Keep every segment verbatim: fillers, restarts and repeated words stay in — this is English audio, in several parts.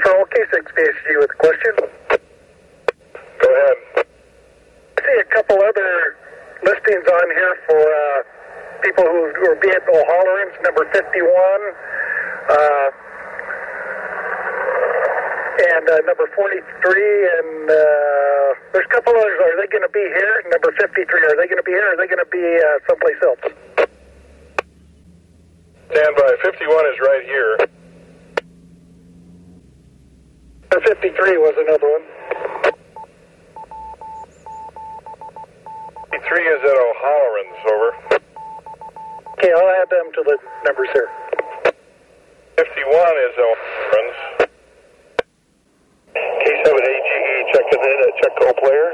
Control, K six B H G with a question. Go ahead. I see a couple other listings on here for uh, people who, who are being O'Halloran's, number fifty-one, uh, and uh, number forty-three, and uh, there's a couple others. Are they going to be here? Number fifty-three, are they going to be here, or are they going to be uh, someplace else? Stand by. fifty-one is right here. fifty-three was another one. fifty-three is at O'Halloran's, over. Okay, I'll add them to the numbers here. fifty-one is O'Halloran's. K seven A G E checking in at Checo player.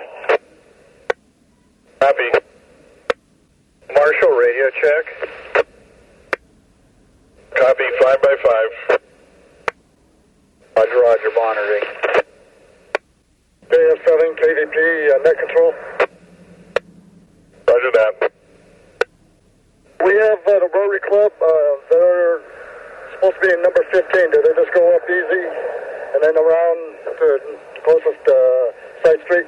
Copy. Marshall, radio check. Copy, five by five. Roger, roger, monitoring. K F seven, K D P, uh, net control. Roger that. We have uh, the Rotary Club. Uh, they're supposed to be in number fifteen. Do they just go up easy and then around to the closest uh, side street?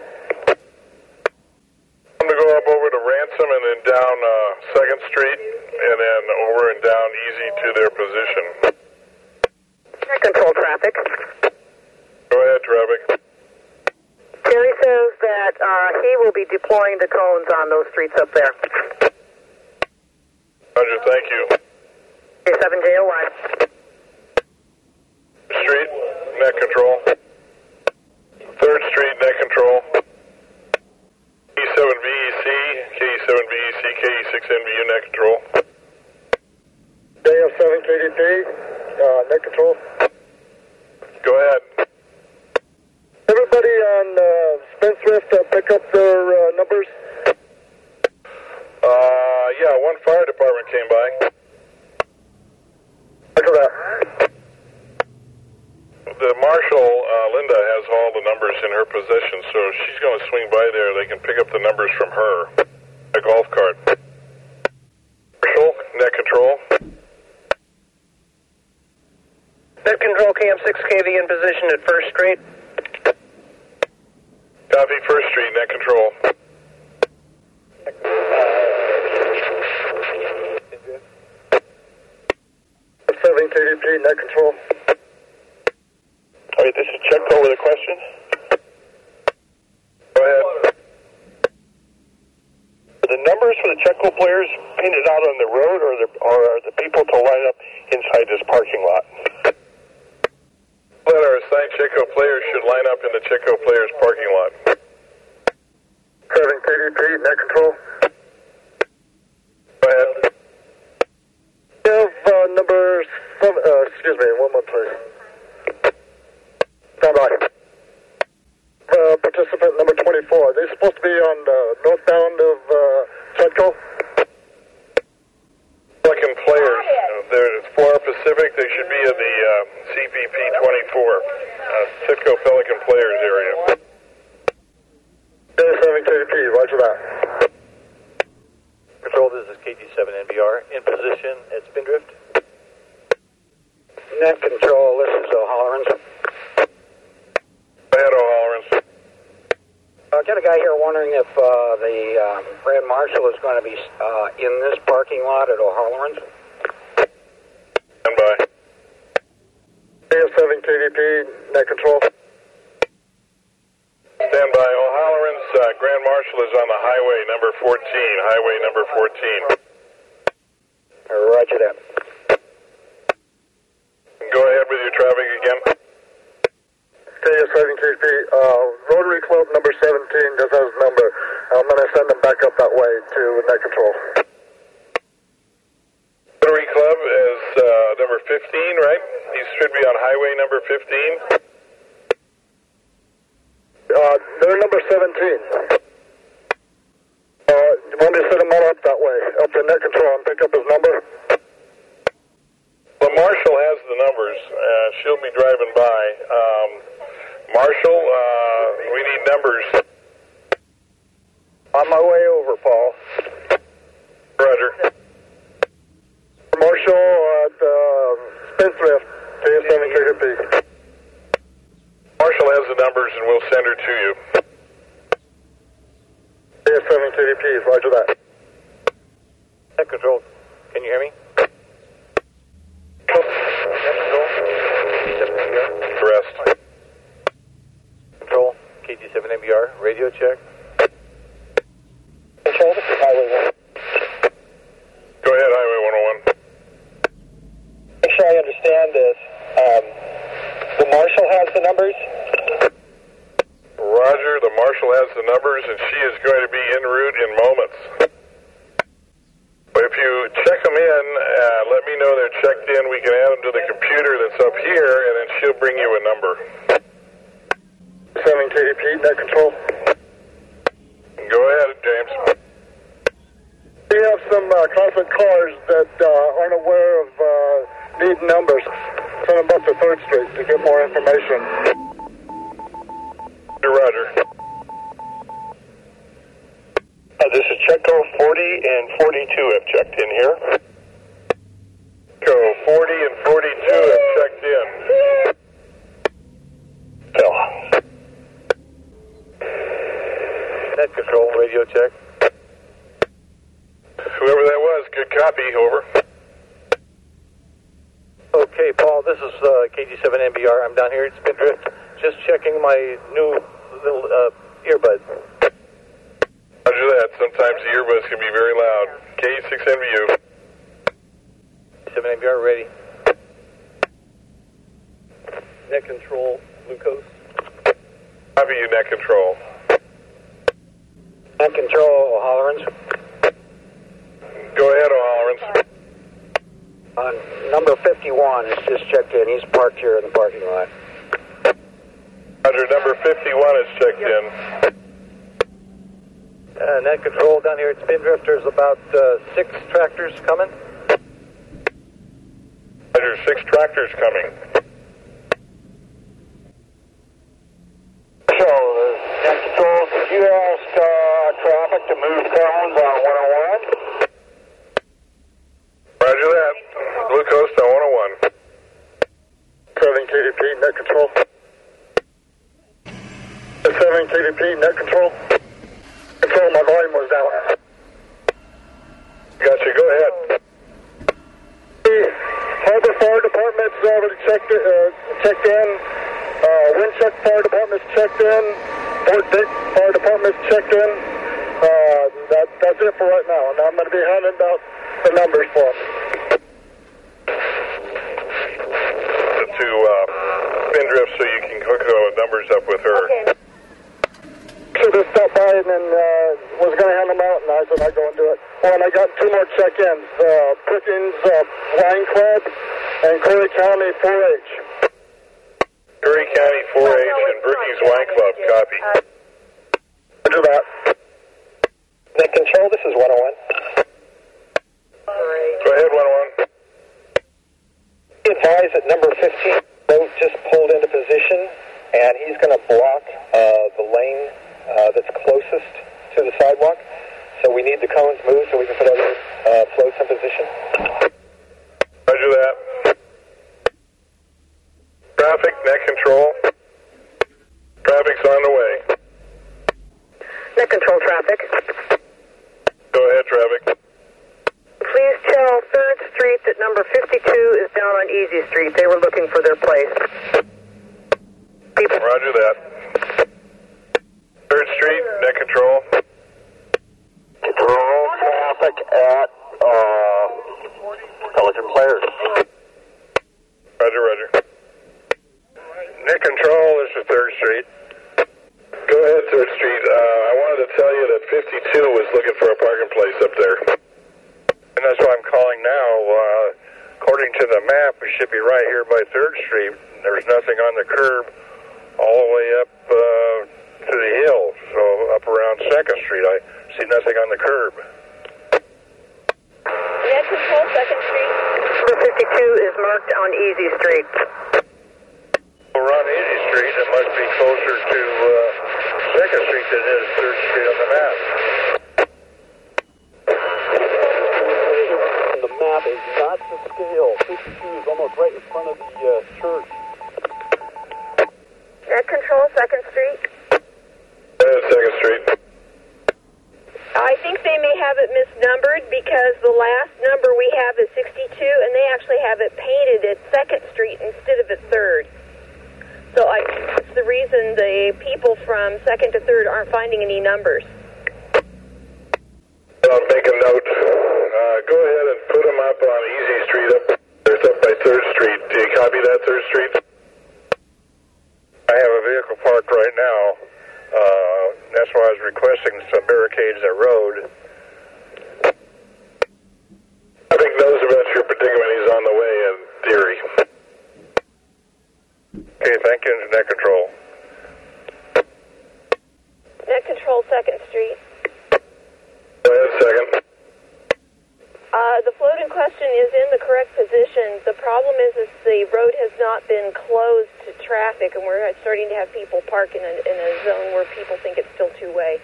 I'm going to go up over to Ransom and then down uh, second Street and then over and down easy to their position. Net control traffic. Go ahead, traffic. Terry says that uh, he will be deploying the cones on those streets up there. Roger, thank you. K seven J O Y. Street, net control. Third Street, net control. K seven V E C, K seven V E C, K six N V U, net control. K F seven, K D P, uh, net control. Go ahead. Everybody on uh, Spendthrift uh, pick up their uh, numbers? Uh, yeah, one fire department came by. Look at that. The marshal, uh, Linda, has all the numbers in her possession, so she's going to swing by there. They can pick up the numbers from her. A golf cart. Marshal, net control. Net control, K M six K V in position at First Street. Copy, First Street, net control. seven K D P, net control. All right, this is Checo with a question. Go ahead. Are the numbers for the Checo players painted out on the road, or, the, or are the people to line up inside this parking lot? Well, our assigned Checo players should line up in the Checo players parking lot. seven K D P, net control. Go ahead. We have uh, number seven, uh, excuse me, one more please. Stand by. Uh, participant number twenty-four. They're supposed to be on the northbound of uh, Chetco. Pelican players. Uh, There's Florida Pacific. They should be in the uh, C P P twenty-four, uh, Citgo Pelican players area. K seven K D P, roger that. Control, this is K T seven N B R in position at Spindrift. Net control, this is O'Halloran's. Go ahead, O'Halloran's. I got a guy here wondering if uh, the um, Grand Marshal is going to be uh, in this parking lot at O'Halloran's. Stand by. K seven K D P, net control. Stand by. O'Halloran's uh, Grand Marshal is on the highway number fourteen. Highway number fourteen. Roger that. Go ahead with your traffic again. K seven K D P, uh, Rotary Club number seventeen just has a number. I'm going to send them back up that way to net control. Rotary Club is uh, number fifteen, right? He should be on highway number fifteen. Uh, they're number seventeen. Uh, you want me to send them all up that way, up to net control and pick up his number? Well, Marshall has the numbers. Uh, she'll be driving by. Um, Marshall, uh, we need numbers. On my way over, Paul. Roger. Marshall at uh, Spendthrift, K seven K D P. numbers and we'll send her to you. A S seven K D P, roger that. Net control, can you hear me? Net control, K G seven N B R. Rest. Control, K G seven N B R, radio check. Control, this is Highway one. Go ahead, Highway one oh one. Make sure I understand this. Um, the Marshal has the numbers? Roger, the Marshal has the numbers and she is going to be en route in moments. But if you check them in, uh, let me know they're checked in. We can add them to the computer that's up here and then she'll bring you a number. seven K D P, net control. Go ahead, James. We have some uh, conflict cars that uh, aren't aware of uh, need numbers. Send them up to third Street to get more information. Roger. Uh, this is Checo forty and forty-two have checked in here. Go forty and forty-two have checked in. Phil. Net control, radio check. Whoever that was, good copy, over. Okay, Paul, this is uh, K G seven N B R. I'm down here at Spindrift, just checking my new little uh, earbud. Roger that. Sometimes the earbuds can be very loud. K six N V U. seven N B R ready. Net control, glucose. Copy you, net control. Net control, O'Halloran's. Go ahead, O'Halloran's. On number fifty-one, it's just checked in. He's parked here in the parking lot. Roger, number fifty-one is checked in. Uh, net control down here at Spindrift. There's about uh, six tractors coming. Roger, six tractors coming. So, uh, net control, did you ask uh, traffic to move cones on one oh one? Roger that. Blue Coast on one oh one. seven K D P, net control. seven K D P, net control. Control, my volume was down. Gotcha, go ahead. The Harbor Fire Department's already checked, uh, checked in. Uh, Wincheck Fire Department's checked in. Fort Dick Fire Department's checked in. Uh, that, that's it for right now. And I'm going to be handing out the numbers for them. To uh, Spindrift so you can hook the numbers up with her. Okay. Should have stopped by and then uh, was going to hand them out, and I said I'd go and do it. Oh, and I got two more check-ins. Uh, Pickens uh, Wine Club and Curry County four H. Curry County four H and Brookings Wine Club, copy. Do that. Net control, this is one oh one. Go ahead, one oh one. Be advised that number fifteen boat just pulled into position, and he's going to block uh, the lane uh, that's closest to the sidewalk. So we need the cones moved so we can put other uh, floats in position. Roger that. Traffic, net control. Traffic's on the way. Net control traffic. Go ahead, traffic. Please tell third Street that number fifty-two is down on Easy Street. They were looking for their place. People. Roger that. third Street, net control. Control traffic at uh, Pelican Players. Roger, roger. Net control, this is third Street. Go ahead, third Street. Uh, I wanted to tell you that fifty-two was looking for a parking place up there. And that's why I'm calling now. Uh, according to the map, we should be right here by third Street. There's nothing on the curb all the way up uh, to the hill. So up around second Street, I see nothing on the curb. Net control, second Street. Number fifty-two is marked on Easy Street. We're on Easy Street. It must be closer to uh, second Street than it is third Street on the map. The map is not to scale. fifty-two is almost right in front of the uh, church. Net Net Control, second Street. Uh, second Street. I think they may have it misnumbered because the last number we have is sixty-two, and they actually have it painted at second Street instead of at third. So I, that's the reason the people from second to third aren't finding any numbers. I'll make a note. Uh, go ahead and put them up on Easy Street. Up there's up by third Street. Do you copy that, third Street? I have a vehicle parked right now. Uh, that's why I was requesting some barricades at road. I think knows about your predicament. He's on the way in theory. Okay, thank you, Net Control. Net Control, second Street. Go ahead, second. Uh, the float in question is in the correct position. The problem is, is the road has not been closed to traffic, and we're starting to have people park in a, in a zone where people think it's still two-way.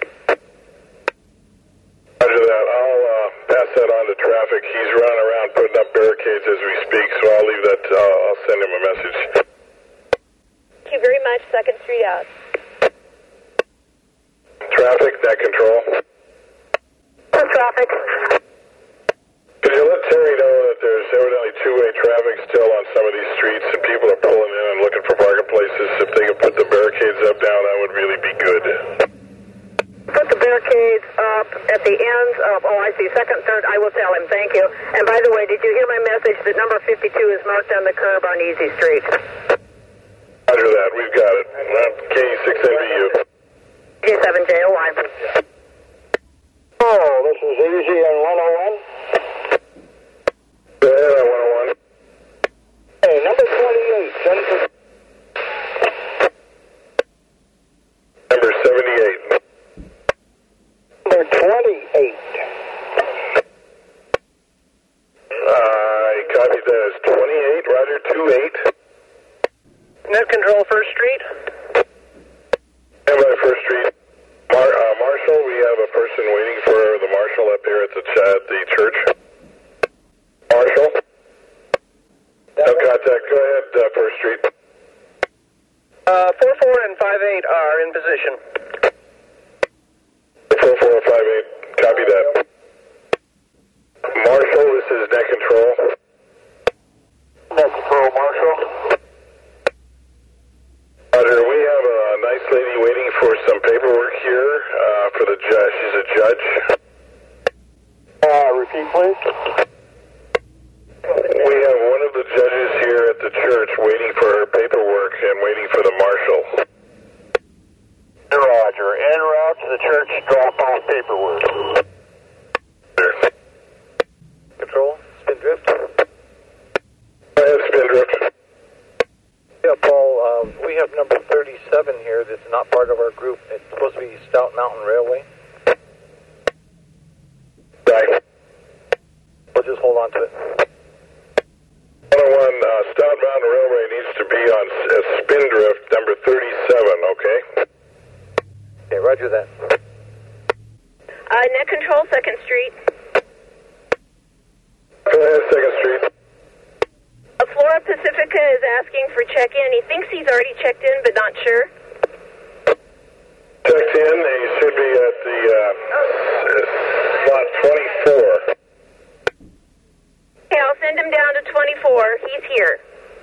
Roger that. I'll uh, pass that on to traffic. He's running around putting up barricades as we speak, so I'll leave that. Uh, I'll send him a message. Thank you very much. Second Street out. Traffic, Net Control. Traffic. Could you let Terry know that there's evidently two-way traffic still on some of these streets, and people are pulling in and looking for parking places? If they could put the barricades up down, that would really be good. Put the barricades up at the ends of, oh, I see, second, third, I will tell him, thank you. And by the way, did you hear my message that number fifty-two is marked on the curb on Easy Street? Roger that, we've got it. K six N V U. G seven J O Y. Oh, this is Easy on one oh one. Go ahead on one oh one. Hey, number twenty-eight, send for... Number seventy-eight. Number twenty-eight. I copied that as twenty-eight, Roger, two eight. Net Control, first Street. And by first Street. Mar uh, Marshall, we have a person waiting for the Marshal up here at the, ch at the church. Marshall? No contact. Go ahead, uh, First Street. Uh, four four and five eight are in position. four four five eight, copy that. Marshall, this is Net Control. Net Control, Marshall. Roger, we have a nice lady waiting for some paperwork here uh, for the judge. She's a judge. Uh, repeat, please. We have one of the judges here at the church waiting for her paperwork and waiting for the marshal. Roger. En route to the church, drop off paperwork. There. Control, Spindrift. Go ahead, Spindrift. Yeah, Paul, uh, we have number thirty-seven here that's not part of our group. It's supposed to be Stout Mountain Railway. Right. We'll just hold on to it. one oh one, uh, Stout Mountain Railway needs to be on uh, Spindrift, number thirty-seven, okay? Okay, roger that. Uh, Net Control, second Street. Go ahead, second Street. Uh, Flora Pacifica is asking for check-in. He thinks he's already checked in, but not sure. Checked in, he should be at the uh, s- slot twenty-four. Okay, I'll send him down to twenty-four. He's here.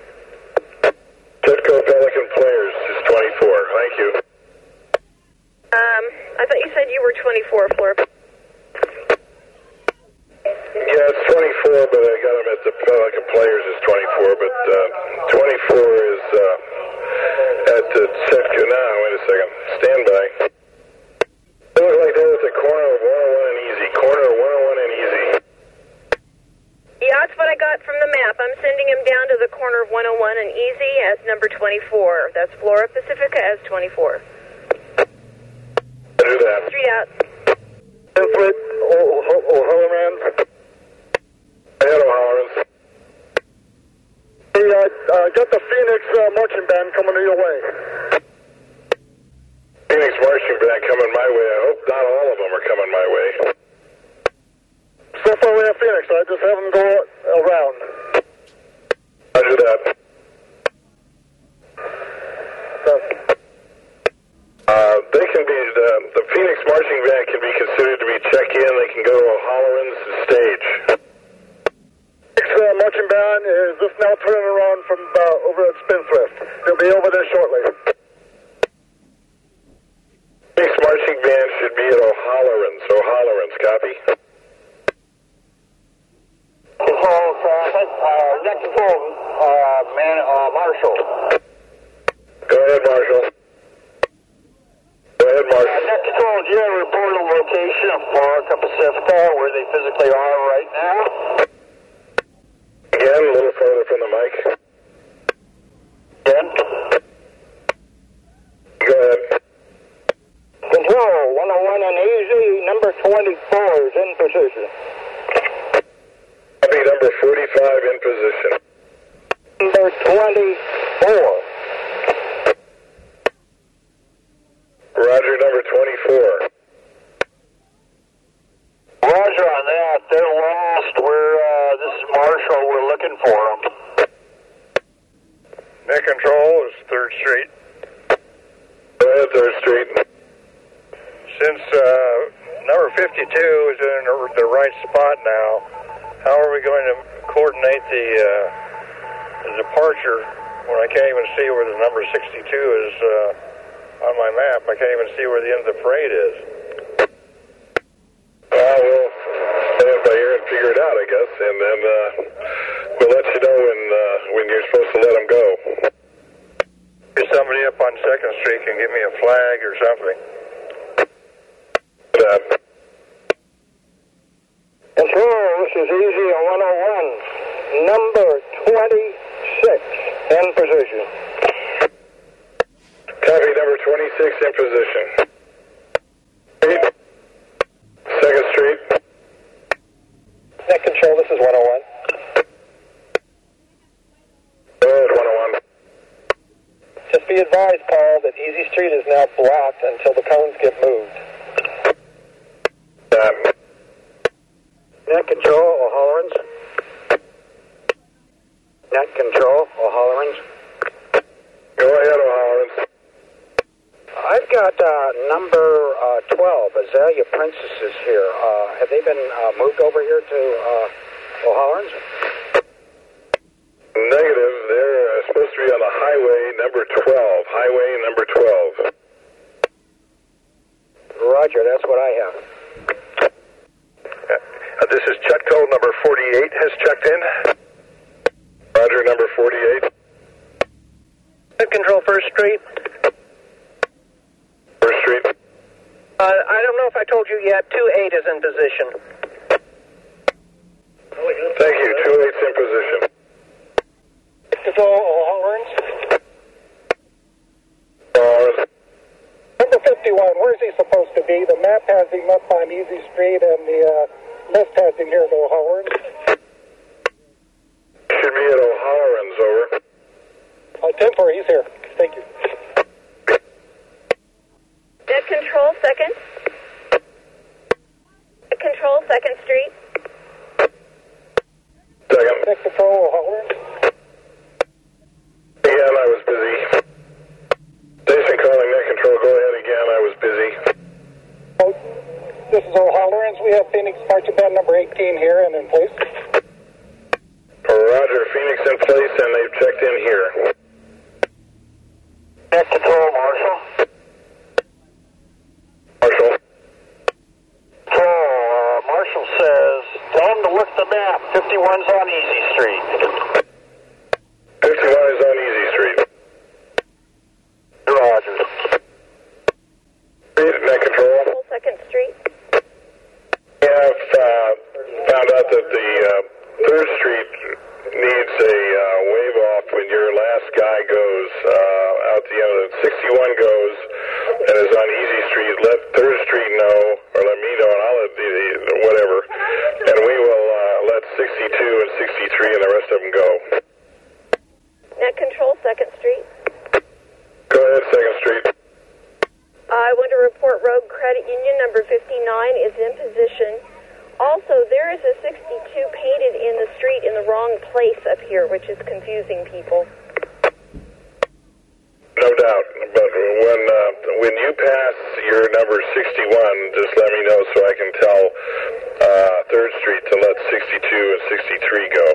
Titco Pelican Players is twenty-four, thank you. Um, I thought you said you were twenty-four, Flora. Yeah, it's twenty-four, but I got him at the Pelican Players is twenty-four, but uh, twenty-four is uh, at the Titco. Now, wait a second. Stand by. They look like they're at the corner of one oh one and Easy. Corner of one oh one and Easy. Yeah, that's what I got from the map. I'm sending him down to the corner of one oh one and Easy as number twenty-four. That's Flora Pacifica as twenty-four. Do that. Street out. Inflet, O'Halloran. Ahead, O'Halloran's. Hey, uh, uh, got the Phoenix uh, marching band coming your way. Phoenix marching band coming my way. I hope not all of them are coming my way. So far we have Phoenix, so I just have them go around. Roger that. So, they can go to O'Halloran's stage. Next uh, marching band is just now turning around from uh, over at Spindthrift. They'll be over there shortly. Next marching band should be at O'Halloran's. O'Halloran's, copy. Control, traffic. Uh, next control, uh, man, uh, Marshall. Go ahead, Marshall. Go ahead, Marshall. Uh, next control, do you have a report of location of Florica Pacifica, where they physically are right now? Again, a little further from the mic. Again? Go ahead. Control, one oh one and easy, number twenty-four is in position. Copy, number forty-five in position. Number twenty-four. Roger, number twenty-four. Roger on that. They're lost. We're, uh, this is Marshall. We're looking for them. Net control is third Street. Go ahead, third Street. Since uh, number fifty-two is in the right spot now, how are we going to coordinate the, uh, the departure when I can't even see where the number sixty-two is uh, on my map? I can't even see where the end of the parade is. Well, we'll play it by ear and figure it out, I guess, and then uh, we'll let you know when uh, when you're supposed to let them go. If somebody up on second Street can give me a flag or something. Uh, Control, this is easy on one oh one. Number twenty-six in position. Copy, number twenty-six in position. Second Street. Net control, this is one oh one. Go ahead, one oh one. Just be advised, Paul, that Easy Street is now blocked until the cones get moved. Um, Net control, O'Halloran's. Net control, O'Halloran's. Go ahead, O'Halloran's. I've got uh, number uh, twelve, Azalea Princess is here. Uh, have they been uh, moved over here to uh, O'Halloran's? Negative. They're uh, supposed to be on the highway number twelve. Highway number twelve. Roger, that's what I have. Uh, this is Chetco, number forty-eight has checked in. Roger, number forty-eight. Net control, First Street. First Street. Uh, I don't know if I told you yet, two eight is in position. Thank you. two eight's in position. Control, O'Halloran's. O'Halloran's. Number fifty-one, where's he supposed to be? The map has him up on Easy Street and the uh, list has him here at O'Halloran's. Should be at O'Halloran's, over. Uh, ten four, he's here. Thank you. Net control, second. Net control, second Street. Second. Net control, O'Halloran's. Again, I was busy. Station calling net control. Go ahead again. I was busy. Oh, this is O'Halloran's. We have Phoenix Marching Band number eighteen here and in place. Roger, Phoenix in place, and they've checked in here. Net control, Marshall. Marshall. So, uh, Marshall says, tell him to look at the map. fifty-one's on Easy Street. fifty-one is on Easy Street. Roger. Net control. Second Street. We have uh, found out that the uh, third Street needs a uh, wave off when your last guy goes uh, out the end of the sixty-one goes and is on Easy Street. Let third Street know, or let me know, and I'll let the, the whatever, and we will uh, let sixty-two and sixty-three and the rest of them go. Net control, second Street. Go ahead, second Street. I want to report Rogue Credit Union number fifty-nine is in position. Also, there is a sixty-two painted in the street in the wrong place up here, which is confusing people. No doubt, but when uh, when you pass your number sixty-one, just let me know so I can tell and sixty-three go.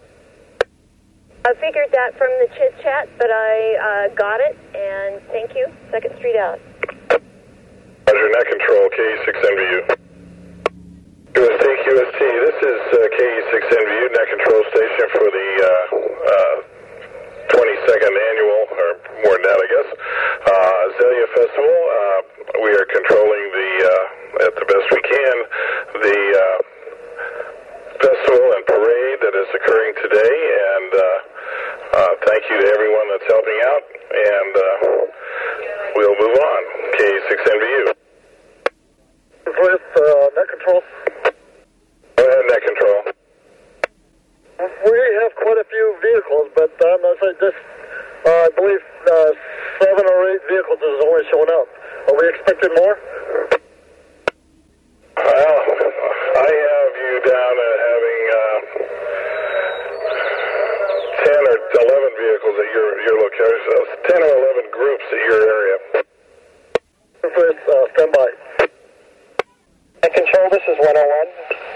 I figured that from the chit chat, but I uh, got it, and thank you. Second Street out. Roger, net control, K E six N V U. U S T, Q S T, this is uh, K E six N V U, net control station for the uh, uh, twenty-second annual, or more than that, I guess, uh, Azalea Festival. Uh, we are controlling the, uh, at the best we can, the uh, festival and parade that is occurring today, and uh, uh, thank you to everyone that's helping out, and uh, we'll move on. K E six N V U. With uh, net control. Go ahead, net control. We have quite a few vehicles, but um, I say this, uh, I believe uh, seven or eight vehicles is only showing up. Are we expecting more? Well, I have you down at having uh, ten or eleven vehicles at your your location. Uh, ten or eleven groups at your area. With uh, standby. And control, this is one oh one.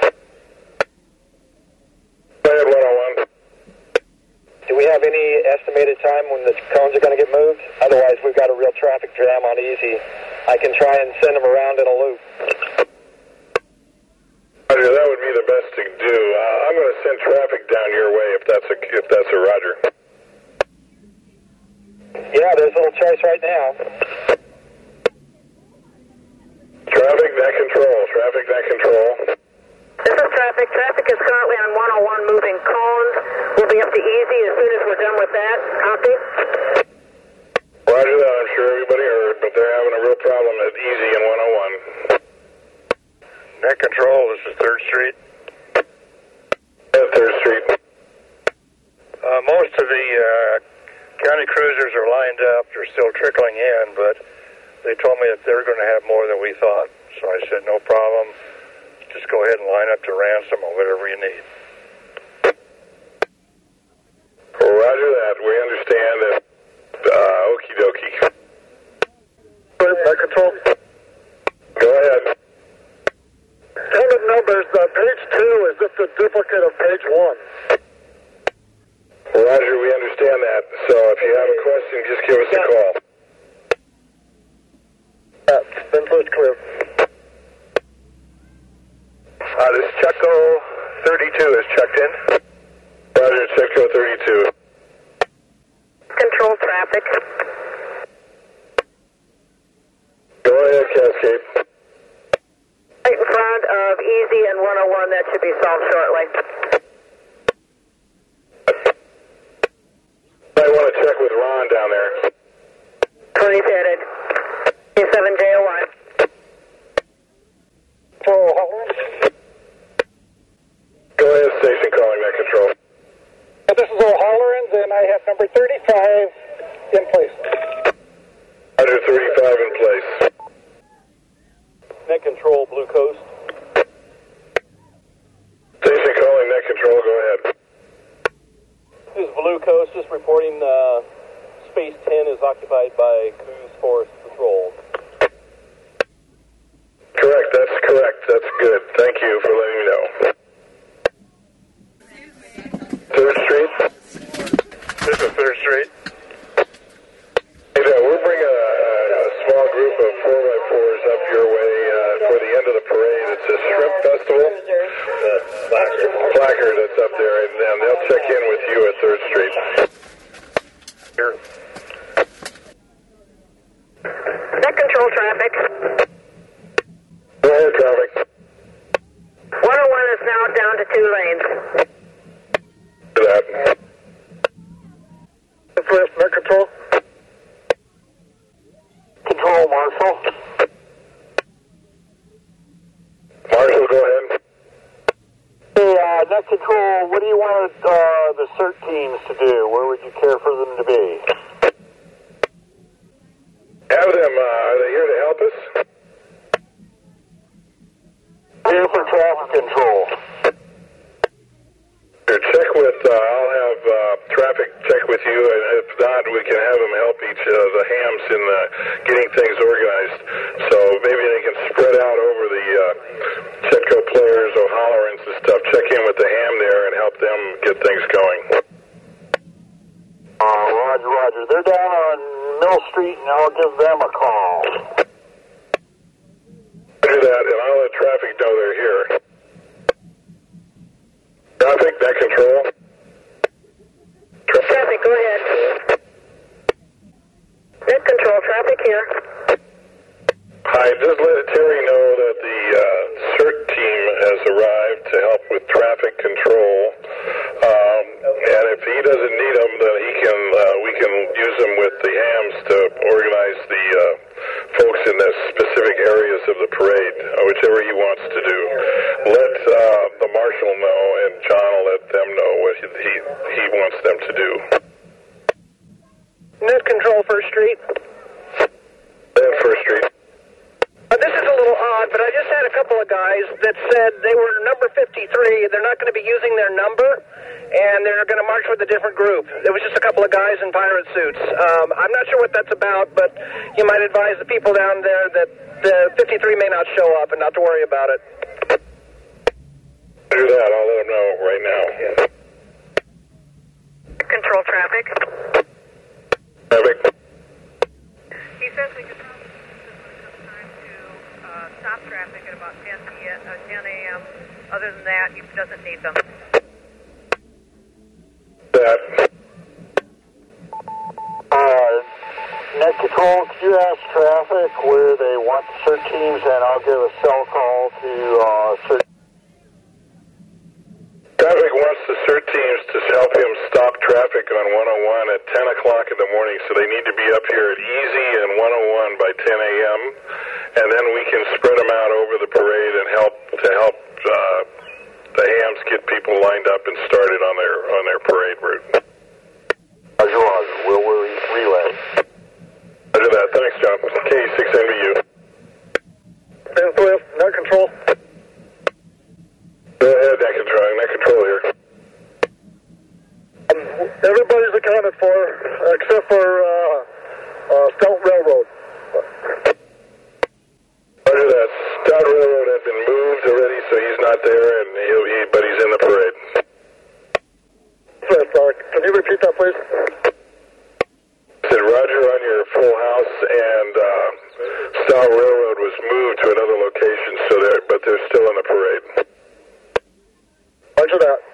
Go ahead, one oh one. Do we have any estimated time when the cones are going to get moved? Otherwise, we've got a real traffic jam on Easy. I can try and send them around in a loop. Roger, that would be the best to do. Uh, I'm going to send traffic down your way if that's a if that's a Roger. Yeah, there's a little choice right now. Traffic, net control. Traffic, net control. This is traffic. Traffic is currently on one oh one moving cones. We'll be up to Easy as soon as we're done with that. Copy? Roger that. I'm sure everybody heard, but they're having a real problem at Easy and one oh one. Net control, this is third Street. Yeah, third Street. Uh, most of the uh, county cruisers are lined up. They're still trickling in, but they told me that they're going to have more than we thought. So I said, no problem. Just go ahead and line up to ransom or whatever you need. Roger that. We understand that. Uh, okie dokie. Net control. Go ahead. Tentative numbers, uh, page two, is this a duplicate of page one? Roger, we understand that. So if you have a question, just give us a call. Yeah, been clear, clear. Uh, this Checo thirty-two is checked in. Roger, Checo thirty-two. Control traffic. Go ahead, Cascade. Right in front of Easy and one oh one. That should be solved shortly. I want to check with Ron down there. twenty's headed. K seven J O Y. For O'Halloran? Go ahead, station calling net control. Uh, this is O'Halloran's, and I have number thirty-five in place. Roger, thirty-five in place. Net control, Blue Coast. Station calling net control, go ahead. This is Blue Coast, just reporting uh, Space ten is occupied by Coos Forest Patrol. Correct, that's correct. That's good. Thank you for letting me know. third Street? This is third Street. Hey, uh, we'll bring a, a small group of four by fours up your way uh, for the end of the parade. It's a shrimp festival. The placard that's up there, and, and they'll check in with you at third Street. Here. Net control traffic. Go ahead, traffic. one oh one is now down to two lanes. Do that. First, net control. Control, Marshall. Marshall, go ahead. Hey, uh, net control, what do you want uh, the CERT teams to do? Where would you care for them to be? Have them, uh, are they here to help us? Here for traffic control. Here, check with, uh, I'll have uh, traffic check with you, and if not, we can have them help each of uh, the hams in uh, getting things organized. So maybe they can spread out over the uh, Chetco players, O'Halloran's and stuff, check in with the ham there, down on Mill Street and I'll give them a call. Do that, and I'll let traffic know they're here. Traffic, net control. Traffic, Traffic, go ahead. Net control, traffic here. Hi, just let Terry know that the uh, CERT team has arrived to help with traffic control. Um, and if he doesn't need them, then he can. Uh, we can use them with the hams to organize the uh, folks in the specific areas of the parade, uh, whichever he wants to do. Let uh, the marshal know, and John will let them know what he he, he wants them to do. Net control, First Street. And First Street. Uh, this is a little odd, but I just had a couple of guys that said they were number fifty-three. They're not going to be using their number, and they're going to march with a different group. It was just a couple of guys in pirate suits. Um, I'm not sure what that's about, but you might advise the people down there that the fifty-three may not show up and not to worry about it. Do that. I'll let them know right now. Control traffic. Traffic. He says we could probably use time to uh, stop traffic at about ten a.m. Other than that, he doesn't need them. That. Uh, net control, could you ask traffic where they want the CERT teams, and I'll give a cell call to uh, CERT. Traffic wants the CERT teams to help him stop traffic on one oh one at ten o'clock in the morning, so they need to be up here at Easy and one oh one by ten a.m., and then we can spread them out over the parade and help to help uh, the hams get people lined up and started on their on their parade route. Roger, roger. We'll re- relay. Roger that. Thanks, John. K six N B U. Stand Swift, net control. Go ahead, net control. Net control here. Um, everybody's accounted for except for uh, uh, Stout Railroad. Roger that. Stout Railroad has been moved already, so he's not there, and he'll, he, but he's in the parade. Swift, uh, can you repeat that, please? Said Roger on your full house, and uh, Stout Railroad was moved to another location, so they're but they're still in the parade. Roger that.